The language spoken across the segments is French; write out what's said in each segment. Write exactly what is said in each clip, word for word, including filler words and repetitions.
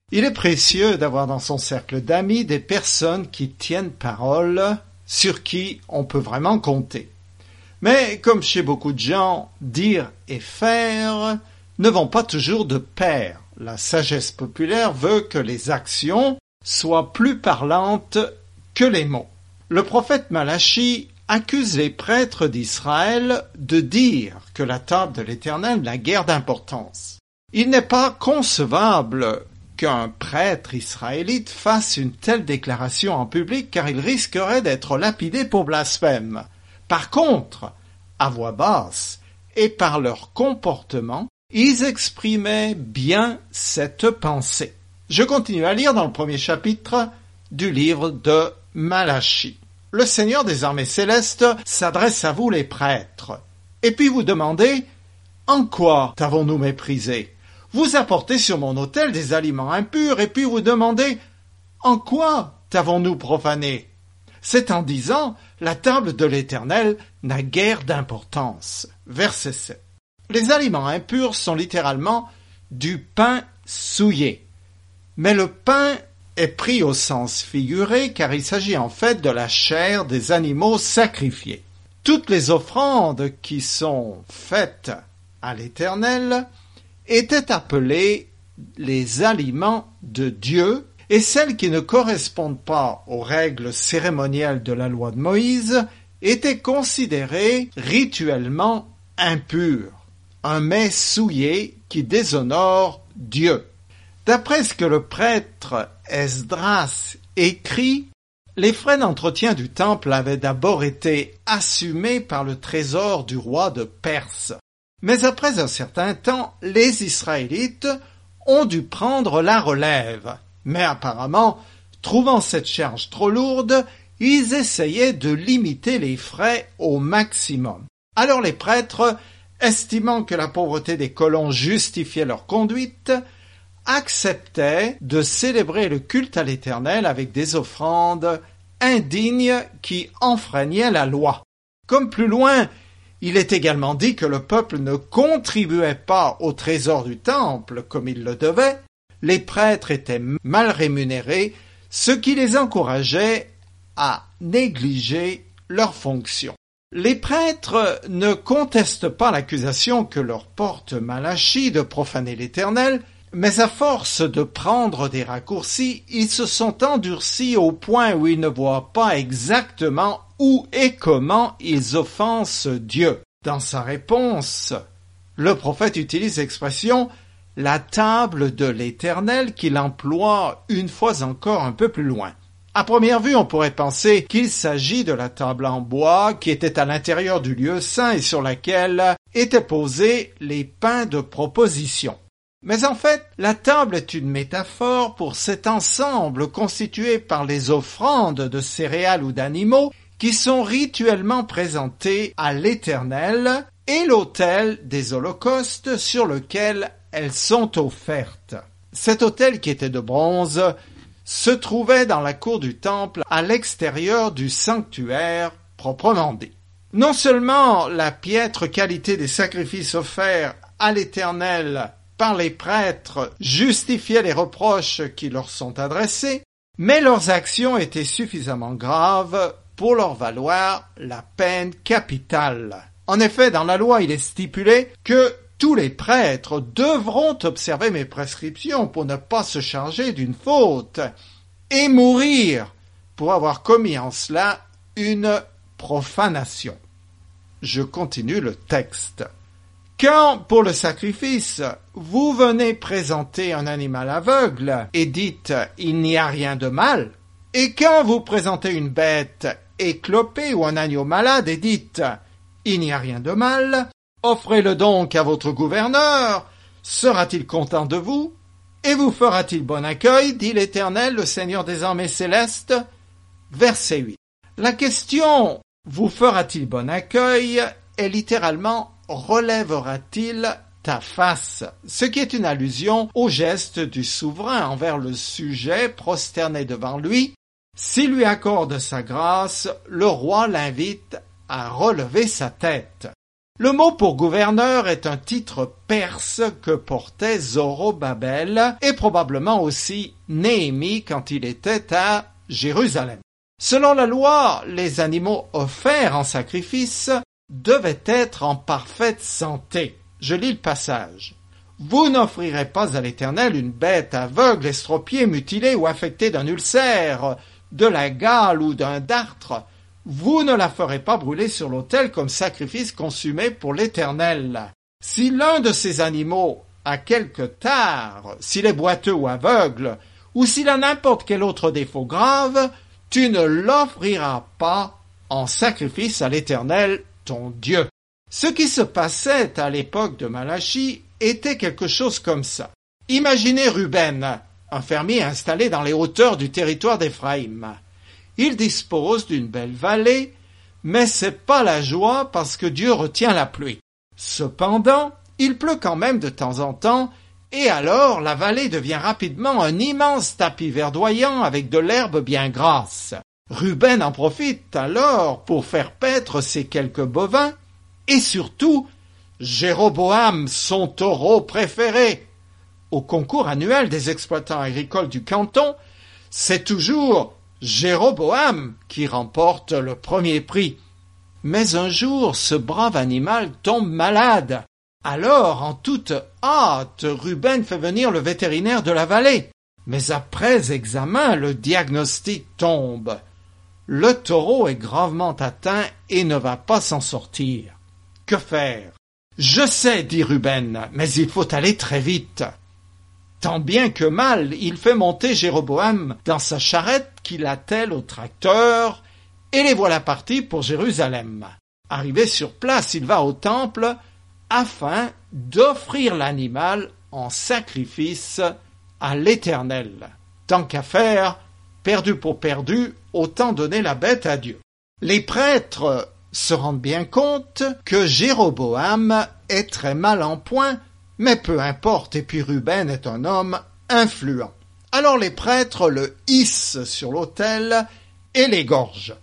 Il est précieux d'avoir dans son cercle d'amis des personnes qui tiennent parole, sur qui on peut vraiment compter. Mais comme chez beaucoup de gens, dire et faire ne vont pas toujours de pair. La sagesse populaire veut que les actions soient plus parlantes que les mots. Le prophète Malachi accuse les prêtres d'Israël de dire que la table de l'Éternel n'a guère d'importance. Il n'est pas concevable qu'un prêtre israélite fasse une telle déclaration en public car il risquerait d'être lapidé pour blasphème. Par contre, à voix basse et par leur comportement, ils exprimaient bien cette pensée. Je continue à lire dans le premier chapitre du livre de Malachi. Le Seigneur des armées célestes s'adresse à vous les prêtres. Et puis vous demandez, en quoi t'avons-nous méprisé? Vous apportez sur mon autel des aliments impurs et puis vous demandez « En quoi t'avons-nous profané ?» C'est en disant « La table de l'Éternel n'a guère d'importance. » Verset sept. Les aliments impurs sont littéralement du pain souillé. Mais le pain est pris au sens figuré car il s'agit en fait de la chair des animaux sacrifiés. Toutes les offrandes qui sont faites à l'Éternel étaient appelées les aliments de Dieu, et celles qui ne correspondent pas aux règles cérémonielles de la loi de Moïse étaient considérées rituellement impures, un mets souillé qui déshonore Dieu. D'après ce que le prêtre Esdras écrit, les frais d'entretien du temple avaient d'abord été assumés par le trésor du roi de Perse. Mais après un certain temps, les Israélites ont dû prendre la relève. Mais apparemment, trouvant cette charge trop lourde, ils essayaient de limiter les frais au maximum. Alors les prêtres, estimant que la pauvreté des colons justifiait leur conduite, acceptaient de célébrer le culte à l'Éternel avec des offrandes indignes qui enfreignaient la loi. Comme plus loin, il est également dit que le peuple ne contribuait pas au trésor du temple comme il le devait. Les prêtres étaient mal rémunérés, ce qui les encourageait à négliger leurs fonctions. Les prêtres ne contestent pas l'accusation que leur porte Malachi de profaner l'Éternel, mais à force de prendre des raccourcis, ils se sont endurcis au point où ils ne voient pas exactement où et comment ils offensent Dieu. Dans sa réponse, le prophète utilise l'expression « la table de l'Éternel » qu'il emploie une fois encore un peu plus loin. À première vue, on pourrait penser qu'il s'agit de la table en bois qui était à l'intérieur du lieu saint et sur laquelle étaient posés les pains de proposition. Mais en fait, la table est une métaphore pour cet ensemble constitué par les offrandes de céréales ou d'animaux qui sont rituellement présentés à l'Éternel et l'autel des holocaustes sur lequel elles sont offertes. Cet autel qui était de bronze se trouvait dans la cour du temple à l'extérieur du sanctuaire proprement dit. Non seulement la piètre qualité des sacrifices offerts à l'Éternel par les prêtres justifiait les reproches qui leur sont adressés, mais leurs actions étaient suffisamment graves pour leur valoir la peine capitale. En effet, dans la loi, il est stipulé que tous les prêtres devront observer mes prescriptions pour ne pas se charger d'une faute et mourir pour avoir commis en cela une profanation. Je continue le texte. Quand, pour le sacrifice, vous venez présenter un animal aveugle et dites « il n'y a rien de mal », et quand vous présentez une bête éclopée ou un agneau malade et dites « il n'y a rien de mal », offrez-le donc à votre gouverneur, sera-t-il content de vous? Et vous fera-t-il bon accueil, dit l'Éternel, le Seigneur des armées célestes? Verset huit. La question « vous fera-t-il bon accueil » est littéralement « relèvera-t-il ta face ?» ce qui est une allusion au geste du souverain envers le sujet prosterné devant lui. S'il lui accorde sa grâce, le roi l'invite à relever sa tête. Le mot pour gouverneur est un titre perse que portait Zorobabel et probablement aussi Néhémie quand il était à Jérusalem. Selon la loi, les animaux offerts en sacrifice devaient être en parfaite santé. Je lis le passage. « Vous n'offrirez pas à l'Éternel une bête aveugle, estropiée, mutilée ou affectée d'un ulcère, de la gale ou d'un dartre. Vous ne la ferez pas brûler sur l'autel comme sacrifice consumé pour l'Éternel. Si l'un de ces animaux a quelque tare, s'il est boiteux ou aveugle, ou s'il a n'importe quel autre défaut grave, tu ne l'offriras pas en sacrifice à l'Éternel, ton Dieu. » Ce qui se passait à l'époque de Malachie était quelque chose comme ça. Imaginez Ruben, un fermier installé dans les hauteurs du territoire d'Éphraïm. Il dispose d'une belle vallée, mais c'est pas la joie parce que Dieu retient la pluie. Cependant, il pleut quand même de temps en temps, et alors la vallée devient rapidement un immense tapis verdoyant avec de l'herbe bien grasse. Ruben en profite alors pour faire paître ses quelques bovins, et surtout Jéroboam, son taureau préféré. Au concours annuel des exploitants agricoles du canton, c'est toujours Jéroboam qui remporte le premier prix. Mais un jour, ce brave animal tombe malade. Alors, en toute hâte, Ruben fait venir le vétérinaire de la vallée. Mais après examen, le diagnostic tombe. Le taureau est gravement atteint et ne va pas s'en sortir. Que faire? Je sais, dit Ruben, mais il faut aller très vite. Tant bien que mal, il fait monter Jéroboam dans sa charrette qu'il attelle au tracteur, et les voilà partis pour Jérusalem. Arrivé sur place, il va au temple afin d'offrir l'animal en sacrifice à l'Éternel. Tant qu'à faire, perdu pour perdu, autant donner la bête à Dieu. Les prêtres se rendent bien compte que Jéroboam est très mal en point, mais peu importe, et puis Ruben est un homme influent. Alors les prêtres le hissent sur l'autel et l'égorgent.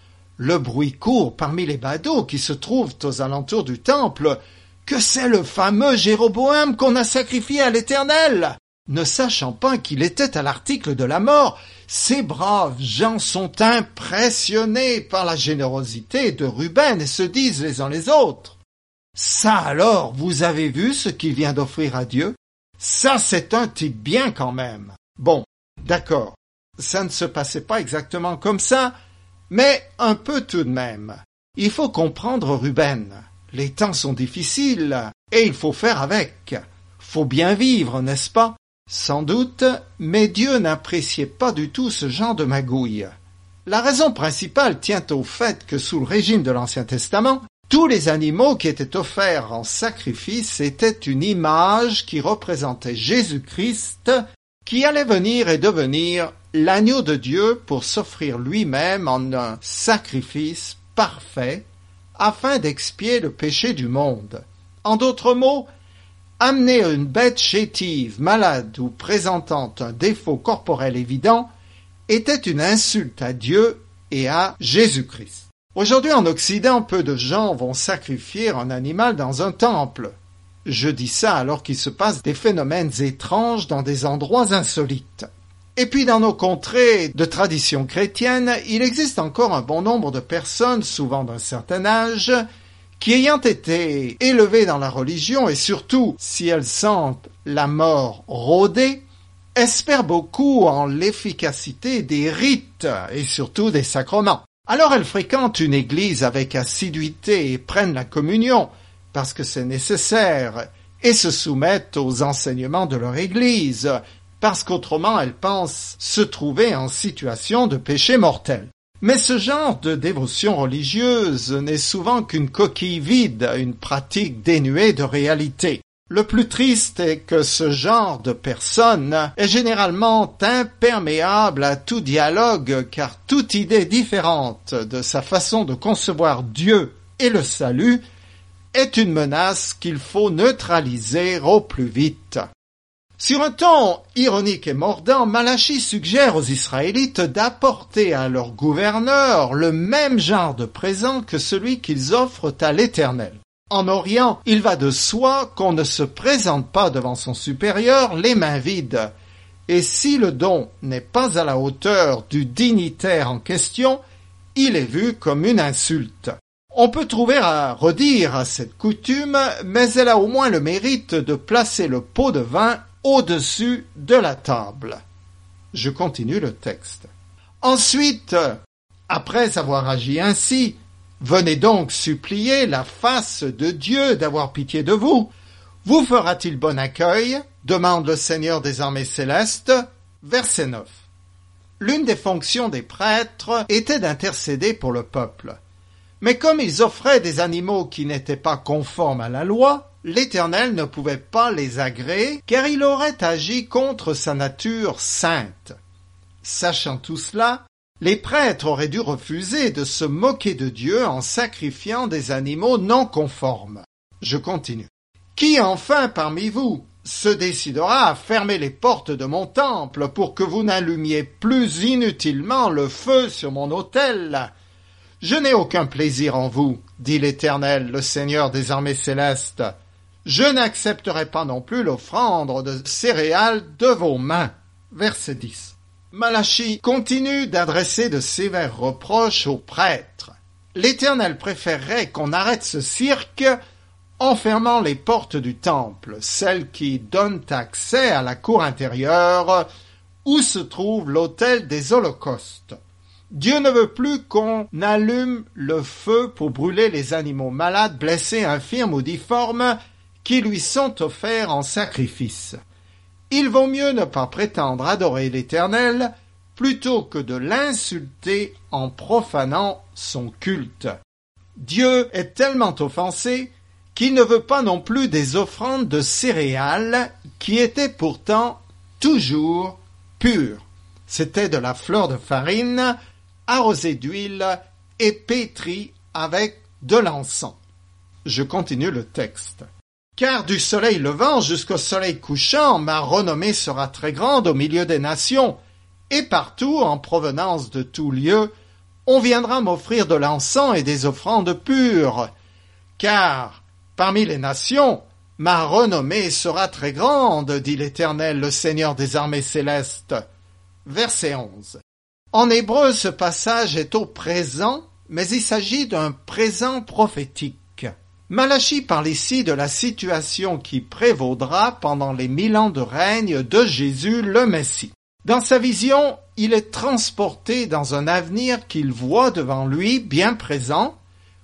Le bruit court parmi les badauds qui se trouvent aux alentours du temple que c'est le fameux Jéroboam qu'on a sacrifié à l'Éternel. Ne sachant pas qu'il était à l'article de la mort, ces braves gens sont impressionnés par la générosité de Ruben et se disent les uns les autres: « Ça alors, vous avez vu ce qu'il vient d'offrir à Dieu? Ça, c'est un type bien quand même. » Bon, d'accord, ça ne se passait pas exactement comme ça, mais un peu tout de même. Il faut comprendre Ruben. Les temps sont difficiles et il faut faire avec. Faut bien vivre, n'est-ce pas? Sans doute, mais Dieu n'appréciait pas du tout ce genre de magouille. La raison principale tient au fait que sous le régime de l'Ancien Testament, tous les animaux qui étaient offerts en sacrifice étaient une image qui représentait Jésus-Christ, qui allait venir et devenir l'agneau de Dieu pour s'offrir lui-même en un sacrifice parfait, afin d'expier le péché du monde. En d'autres mots, amener une bête chétive, malade ou présentant un défaut corporel évident était une insulte à Dieu et à Jésus-Christ. Aujourd'hui en Occident, peu de gens vont sacrifier un animal dans un temple. Je dis ça alors qu'il se passe des phénomènes étranges dans des endroits insolites. Et puis dans nos contrées de tradition chrétienne, il existe encore un bon nombre de personnes, souvent d'un certain âge, qui ayant été élevées dans la religion, et surtout si elles sentent la mort rôder, espèrent beaucoup en l'efficacité des rites et surtout des sacrements. Alors elles fréquentent une église avec assiduité et prennent la communion, parce que c'est nécessaire, et se soumettent aux enseignements de leur église, parce qu'autrement elles pensent se trouver en situation de péché mortel. Mais ce genre de dévotion religieuse n'est souvent qu'une coquille vide, une pratique dénuée de réalité. Le plus triste est que ce genre de personne est généralement imperméable à tout dialogue, car toute idée différente de sa façon de concevoir Dieu et le salut est une menace qu'il faut neutraliser au plus vite. Sur un ton ironique et mordant, Malachie suggère aux Israélites d'apporter à leur gouverneur le même genre de présent que celui qu'ils offrent à l'Éternel. En Orient, il va de soi qu'on ne se présente pas devant son supérieur les mains vides. Et si le don n'est pas à la hauteur du dignitaire en question, il est vu comme une insulte. On peut trouver à redire à cette coutume, mais elle a au moins le mérite de placer le pot de vin au-dessus de la table. Je continue le texte. Ensuite, après avoir agi ainsi, venez donc supplier la face de Dieu d'avoir pitié de vous. Vous fera-t-il bon accueil? Demande le Seigneur des armées célestes. Verset neuf. L'une des fonctions des prêtres était d'intercéder pour le peuple. Mais comme ils offraient des animaux qui n'étaient pas conformes à la loi, l'Éternel ne pouvait pas les agréer, car il aurait agi contre sa nature sainte. Sachant tout cela, les prêtres auraient dû refuser de se moquer de Dieu en sacrifiant des animaux non conformes. Je continue. Qui enfin parmi vous se décidera à fermer les portes de mon temple pour que vous n'allumiez plus inutilement le feu sur mon autel? Je n'ai aucun plaisir en vous, dit l'Éternel, le Seigneur des armées célestes. Je n'accepterai pas non plus l'offrande de céréales de vos mains. Verset dix. Malachie continue d'adresser de sévères reproches aux prêtres. L'Éternel préférerait qu'on arrête ce cirque en fermant les portes du temple, celles qui donnent accès à la cour intérieure où se trouve l'autel des holocaustes. Dieu ne veut plus qu'on allume le feu pour brûler les animaux malades, blessés, infirmes ou difformes qui lui sont offerts en sacrifice. Il vaut mieux ne pas prétendre adorer l'Éternel plutôt que de l'insulter en profanant son culte. Dieu est tellement offensé qu'il ne veut pas non plus des offrandes de céréales qui étaient pourtant toujours pures. C'était de la fleur de farine arrosée d'huile et pétrie avec de l'encens. Je continue le texte. Car du soleil levant jusqu'au soleil couchant, ma renommée sera très grande au milieu des nations, et partout, en provenance de tout lieu, on viendra m'offrir de l'encens et des offrandes pures. Car parmi les nations, ma renommée sera très grande, dit l'Éternel, le Seigneur des armées célestes. Verset onze. En hébreu, ce passage est au présent, mais il s'agit d'un présent prophétique. Malachie parle ici de la situation qui prévaudra pendant les mille ans de règne de Jésus le Messie. Dans sa vision, il est transporté dans un avenir qu'il voit devant lui, bien présent,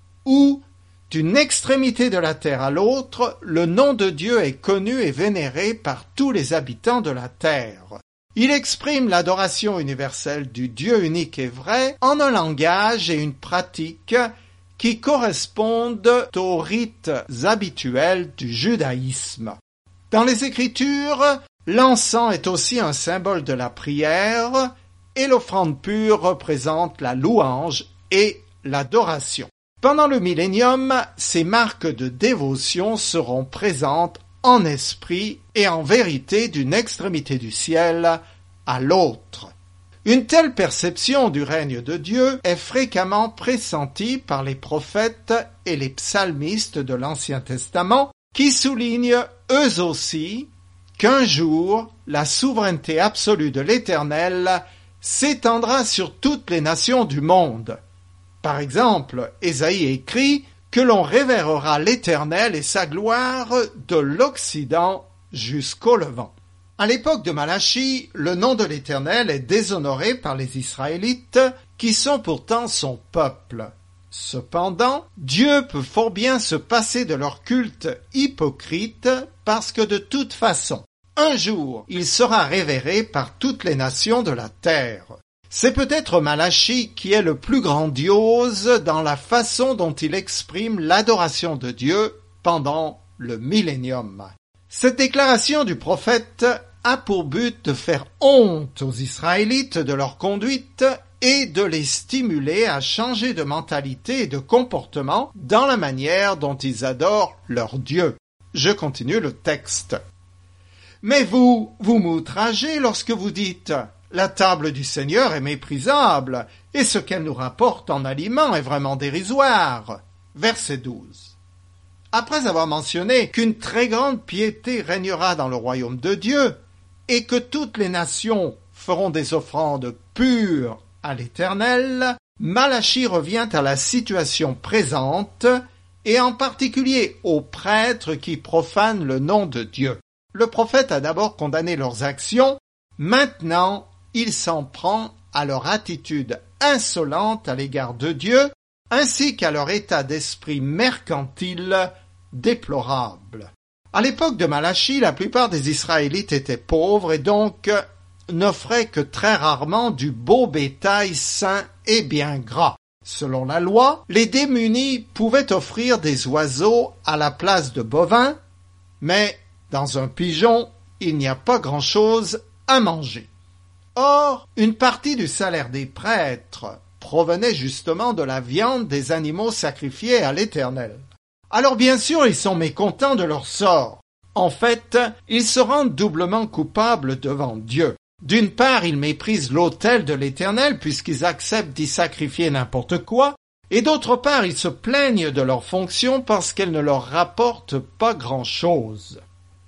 où d'une extrémité de la terre à l'autre, le nom de Dieu est connu et vénéré par tous les habitants de la terre. Il exprime l'adoration universelle du Dieu unique et vrai en un langage et une pratique qui correspondent aux rites habituels du judaïsme. Dans les Écritures, l'encens est aussi un symbole de la prière et l'offrande pure représente la louange et l'adoration. Pendant le millénium, ces marques de dévotion seront présentes en esprit et en vérité d'une extrémité du ciel à l'autre. Une telle perception du règne de Dieu est fréquemment pressentie par les prophètes et les psalmistes de l'Ancien Testament qui soulignent eux aussi qu'un jour la souveraineté absolue de l'Éternel s'étendra sur toutes les nations du monde. Par exemple, Ésaïe écrit que l'on révérera l'Éternel et sa gloire de l'Occident jusqu'au Levant. À l'époque de Malachie, le nom de l'Éternel est déshonoré par les Israélites, qui sont pourtant son peuple. Cependant, Dieu peut fort bien se passer de leur culte hypocrite, parce que de toute façon, un jour, il sera révéré par toutes les nations de la terre. C'est peut-être Malachie qui est le plus grandiose dans la façon dont il exprime l'adoration de Dieu pendant le millénium. Cette déclaration du prophète a pour but de faire honte aux Israélites de leur conduite et de les stimuler à changer de mentalité et de comportement dans la manière dont ils adorent leur Dieu. Je continue le texte. Mais vous, vous m'outragez lorsque vous dites « La table du Seigneur est méprisable, et ce qu'elle nous rapporte en aliments est vraiment dérisoire. » Verset douze. Après avoir mentionné qu'une très grande piété régnera dans le royaume de Dieu et que toutes les nations feront des offrandes pures à l'Éternel, Malachie revient à la situation présente et en particulier aux prêtres qui profanent le nom de Dieu. Le prophète a d'abord condamné leurs actions, maintenant il s'en prend à leur attitude insolente à l'égard de Dieu, ainsi qu'à leur état d'esprit mercantile déplorable. À l'époque de Malachie, la plupart des Israélites étaient pauvres et donc n'offraient que très rarement du beau bétail sain et bien gras. Selon la loi, les démunis pouvaient offrir des oiseaux à la place de bovins, mais dans un pigeon, il n'y a pas grand-chose à manger. Or, une partie du salaire des prêtres provenait justement de la viande des animaux sacrifiés à l'Éternel. Alors bien sûr, ils sont mécontents de leur sort. En fait, ils se rendent doublement coupables devant Dieu. D'une part, ils méprisent l'autel de l'Éternel puisqu'ils acceptent d'y sacrifier n'importe quoi, et d'autre part, ils se plaignent de leur fonction parce qu'elle ne leur rapporte pas grand-chose.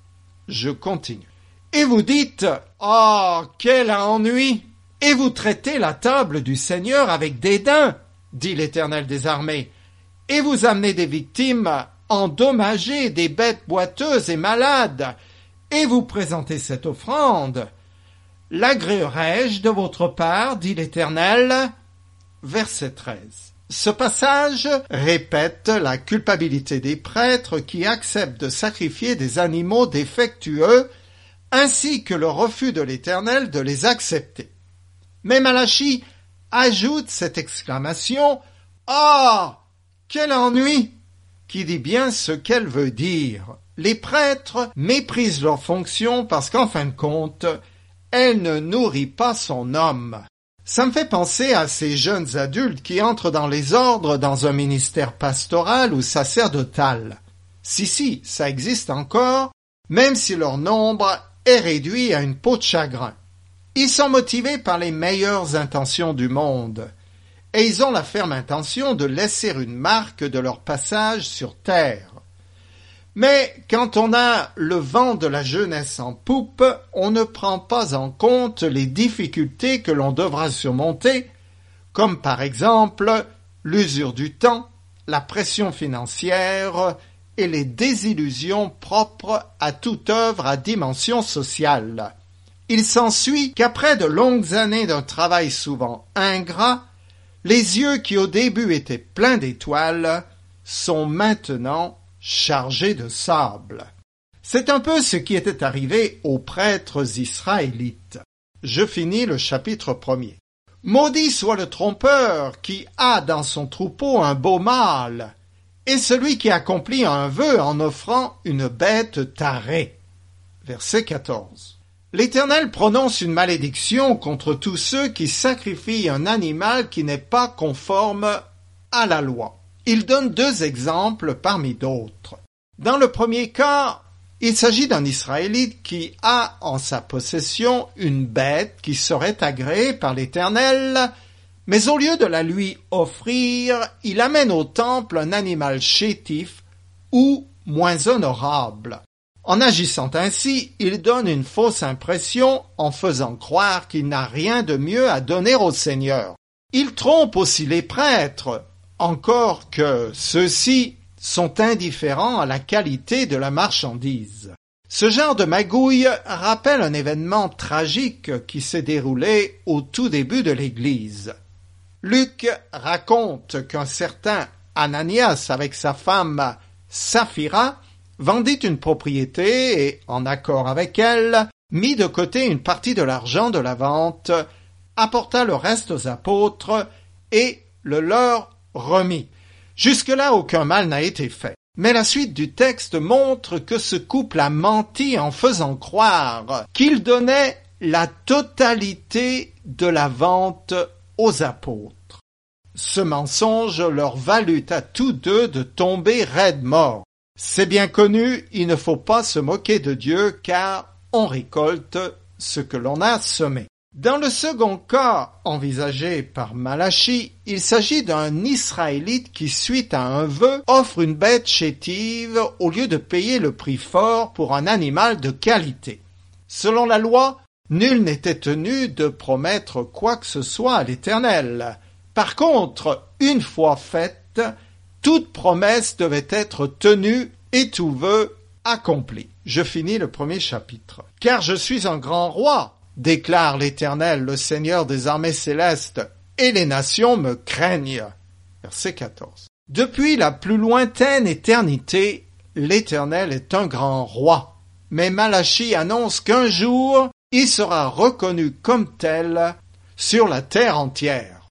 Je continue. Et vous dites « Oh, quel ennui !» Et vous traitez la table du Seigneur avec dédain, dit l'Éternel des armées, et vous amenez des victimes endommagées, des bêtes boiteuses et malades, et vous présentez cette offrande. L'agréerai-je de votre part, dit l'Éternel? Verset treize. Ce passage répète la culpabilité des prêtres qui acceptent de sacrifier des animaux défectueux, ainsi que le refus de l'Éternel de les accepter. Mais Malachie ajoute cette exclamation « Ah, quel ennui !» qui dit bien ce qu'elle veut dire. Les prêtres méprisent leur fonction parce qu'en fin de compte, elle ne nourrit pas son homme. Ça me fait penser à ces jeunes adultes qui entrent dans les ordres dans un ministère pastoral ou sacerdotal. Si, si, ça existe encore, même si leur nombre est réduit à une peau de chagrin. Ils sont motivés par les meilleures intentions du monde, et ils ont la ferme intention de laisser une marque de leur passage sur terre. Mais quand on a le vent de la jeunesse en poupe, on ne prend pas en compte les difficultés que l'on devra surmonter, comme par exemple l'usure du temps, la pression financière et les désillusions propres à toute œuvre à dimension sociale. Il s'ensuit qu'après de longues années d'un travail souvent ingrat, les yeux qui au début étaient pleins d'étoiles sont maintenant chargés de sable. C'est un peu ce qui était arrivé aux prêtres israélites. Je finis le chapitre premier. Maudit soit le trompeur qui a dans son troupeau un beau mâle, et celui qui accomplit un vœu en offrant une bête tarée. Verset quatorze. L'Éternel prononce une malédiction contre tous ceux qui sacrifient un animal qui n'est pas conforme à la loi. Il donne deux exemples parmi d'autres. Dans le premier cas, il s'agit d'un Israélite qui a en sa possession une bête qui serait agréée par l'Éternel, mais au lieu de la lui offrir, il amène au temple un animal chétif ou moins honorable. En agissant ainsi, il donne une fausse impression en faisant croire qu'il n'a rien de mieux à donner au Seigneur. Il trompe aussi les prêtres, encore que ceux-ci sont indifférents à la qualité de la marchandise. Ce genre de magouille rappelle un événement tragique qui s'est déroulé au tout début de l'Église. Luc raconte qu'un certain Ananias avec sa femme Saphira vendit une propriété et, en accord avec elle, mit de côté une partie de l'argent de la vente, apporta le reste aux apôtres et le leur remit. Jusque-là, aucun mal n'a été fait. Mais la suite du texte montre que ce couple a menti en faisant croire qu'il donnait la totalité de la vente aux apôtres. Ce mensonge leur valut à tous deux de tomber raides morts. C'est bien connu, il ne faut pas se moquer de Dieu car on récolte ce que l'on a semé. Dans le second cas envisagé par Malachie, il s'agit d'un Israélite qui, suite à un vœu, offre une bête chétive au lieu de payer le prix fort pour un animal de qualité. Selon la loi, nul n'était tenu de promettre quoi que ce soit à l'Éternel. Par contre, une fois faite, toute promesse devait être tenue et tout vœu accompli. Je finis le premier chapitre. « Car je suis un grand roi, déclare l'Éternel, le Seigneur des armées célestes, et les nations me craignent. » Verset quatorze. Depuis la plus lointaine éternité, l'Éternel est un grand roi. Mais Malachie annonce qu'un jour, il sera reconnu comme tel sur la terre entière.